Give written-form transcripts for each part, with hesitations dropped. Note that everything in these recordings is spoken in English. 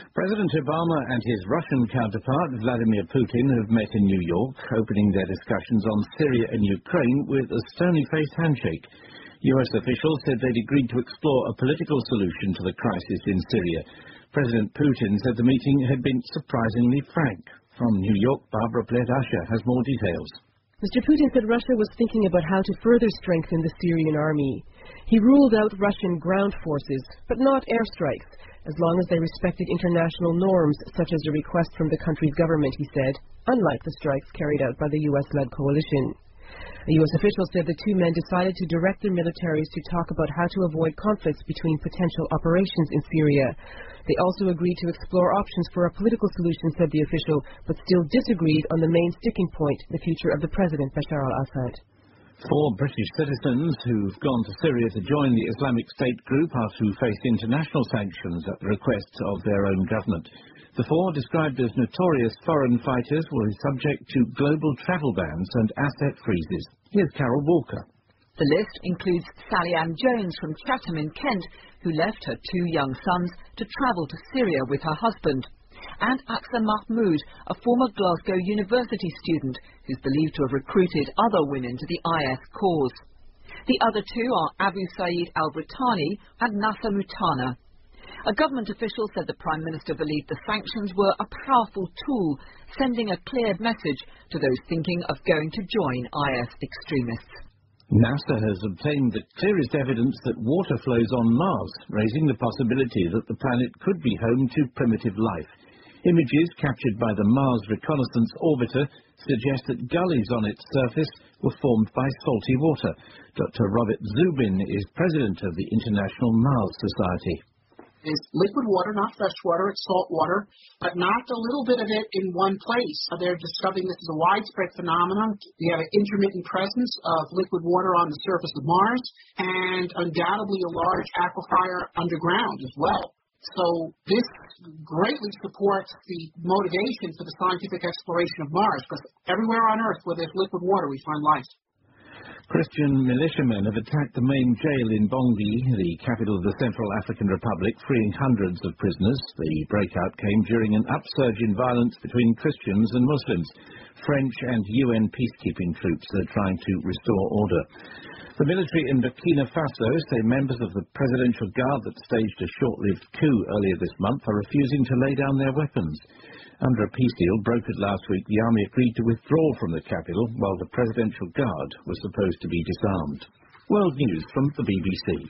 President Obama and his Russian counterpart, Vladimir Putin, have met in New York, opening their discussions on Syria and Ukraine with a stony-faced handshake. U.S. officials said they'd agreed to explore a political solution to the crisis in Syria. President Putin said the meeting had been surprisingly frank. From New York, Barbara Plett-Usher has more details. Mr. Putin said Russia was thinking about how to further strengthen the Syrian army. He ruled out Russian ground forces, but not airstrikes, as long as they respected international norms, such as a request from the country's government, he said, unlike the strikes carried out by the U.S.-led coalition. A U.S. official said the two men decided to direct their militaries to talk about how to avoid conflicts between potential operations in Syria. They also agreed to explore options for a political solution, said the official, but still disagreed on the main sticking point, the future of the president, Bashar al-Assad. 4 British citizens who've gone to Syria to join the Islamic State group are to face international sanctions at the request of their own government. The 4, described as notorious foreign fighters, will be subject to global travel bans and asset freezes. Here's Carol Walker. The list includes Sally Ann Jones from Chatham in Kent, who left her 2 young sons to travel to Syria with her husband, and Aqsa Mahmood, a former Glasgow University student who's believed to have recruited other women to the IS cause. The other 2 are Abu Saeed al-Britani and Nasser Mutana. A government official said the Prime Minister believed the sanctions were a powerful tool, sending a clear message to those thinking of going to join IS extremists. NASA has obtained the clearest evidence that water flows on Mars, raising the possibility that the planet could be home to primitive life. Images captured by the Mars Reconnaissance Orbiter suggest that gullies on its surface were formed by salty water. Dr. Robert Zubin is president of the International Mars Society. It's liquid water, not fresh water, it's salt water, but not a little bit of it in one place. They're discovering this is a widespread phenomenon. We have an intermittent presence of liquid water on the surface of Mars and undoubtedly a large aquifer underground as well. So this greatly supports the motivation for the scientific exploration of Mars, because everywhere on Earth where there's liquid water we find life. Christian militiamen have attacked the main jail in Bangui, the capital of the Central African Republic, freeing hundreds of prisoners. The breakout came during an upsurge in violence between Christians and Muslims. French and UN peacekeeping troops are trying to restore order. The military in Burkina Faso say members of the presidential guard that staged a short-lived coup earlier this month are refusing to lay down their weapons. Under a peace deal brokered last week, the army agreed to withdraw from the capital, while the presidential guard was supposed to be disarmed. World News from the BBC.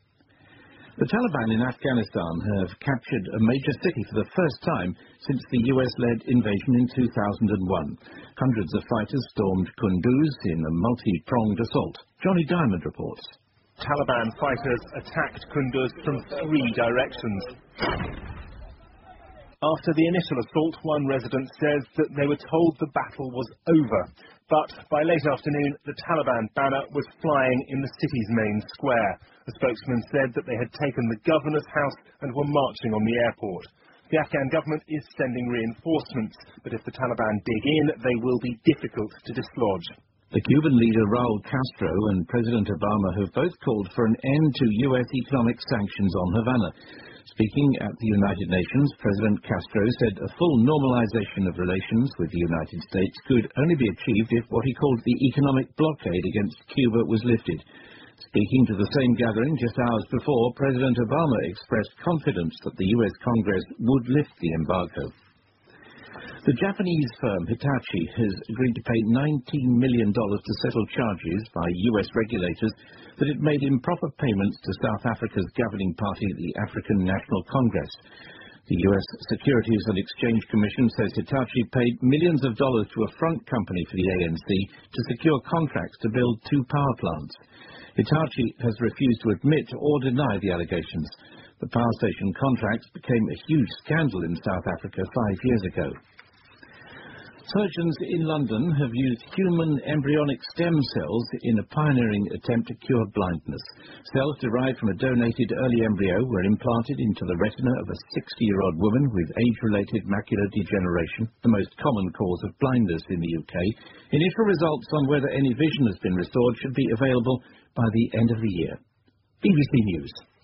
The Taliban in Afghanistan have captured a major city for the first time since the US-led invasion in 2001. Hundreds of fighters stormed Kunduz in a multi-pronged assault. Johnny Diamond reports. Taliban fighters attacked Kunduz from 3 directions. After the initial assault, one resident says that they were told the battle was over. But by late afternoon, the Taliban banner was flying in the city's main square. A spokesman said that they had taken the governor's house and were marching on the airport. The Afghan government is sending reinforcements, but if the Taliban dig in, they will be difficult to dislodge. The Cuban leader Raul Castro and President Obama have both called for an end to U.S. economic sanctions on Havana. Speaking at the United Nations, President Castro said a full normalization of relations with the United States could only be achieved if what he called the economic blockade against Cuba was lifted. Speaking to the same gathering just hours before, President Obama expressed confidence that the U.S. Congress would lift the embargo. The Japanese firm Hitachi has agreed to pay $19 million to settle charges by U.S. regulators that it made improper payments to South Africa's governing party, the African National Congress. The U.S. Securities and Exchange Commission says Hitachi paid millions of dollars to a front company for the ANC to secure contracts to build 2 power plants. Hitachi has refused to admit or deny the allegations. The power station contracts became a huge scandal in South Africa 5 years ago. Surgeons in London have used human embryonic stem cells in a pioneering attempt to cure blindness. Cells derived from a donated early embryo were implanted into the retina of a 60-year-old woman with age-related macular degeneration, the most common cause of blindness in the UK. Initial results on whether any vision has been restored should be available by the end of the year. BBC News.